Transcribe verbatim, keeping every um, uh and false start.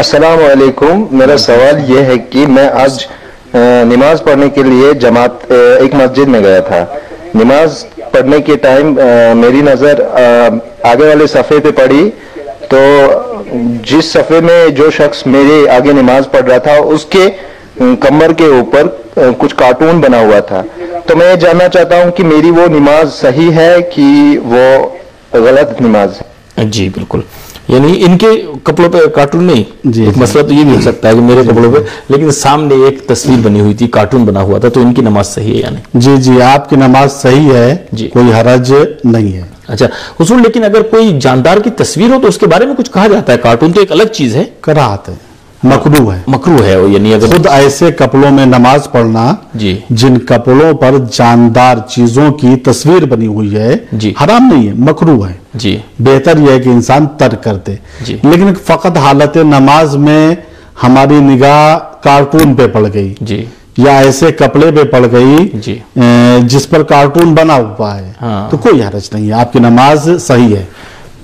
अस्सलाम वालेकुम। मेरा सवाल ये है कि मैं आज नमाज पढ़ने के लिए जमात एक मस्जिद में गया था। नमाज पढ़ने के टाइम मेरी नज़र आगे वाले सफ़े पे पड़ी, तो जिस सफ़े में जो शख्स मेरे आगे नमाज पढ़ रहा था उसके कमर के ऊपर कुछ कार्टून बना हुआ था। तो मैं ये जानना चाहता हूँ कि मेरी वो नमाज सही है कि वो गलत नमाज है। जी बिल्कुल, यानी इनके कपड़ों पे कार्टून नहीं जी, एक मसला तो ये भी हो सकता है कि मेरे कपड़ों पे लेकिन सामने एक तस्वीर बनी हुई थी, कार्टून बना हुआ था, तो इनकी नमाज सही है या नहीं? जी जी, आपकी नमाज सही है जी, कोई हरज नहीं है। अच्छा हुजूर, लेकिन अगर कोई जानदार की तस्वीर हो तो उसके बारे में कुछ कहा जाता है, कार्टून तो एक अलग चीज है, कराहत है, मकरूह है, मकरूह है। यानी अगर खुद ऐसे कपड़ों में नमाज पढ़ना जी, जिन कपड़ों पर जानदार चीजों की तस्वीर बनी हुई है जी, हराम नहीं है, मकरूह है जी। बेहतर यह है कि इंसान तर्क कर दे, लेकिन फकत हालत नमाज में हमारी निगाह कार्टून पे पड़ गई जी, या ऐसे कपड़े पे पड़ गई जी, जिस पर कार्टून बना हुआ है, हाँ। तो कोई हरज नहीं है, आपकी नमाज सही है।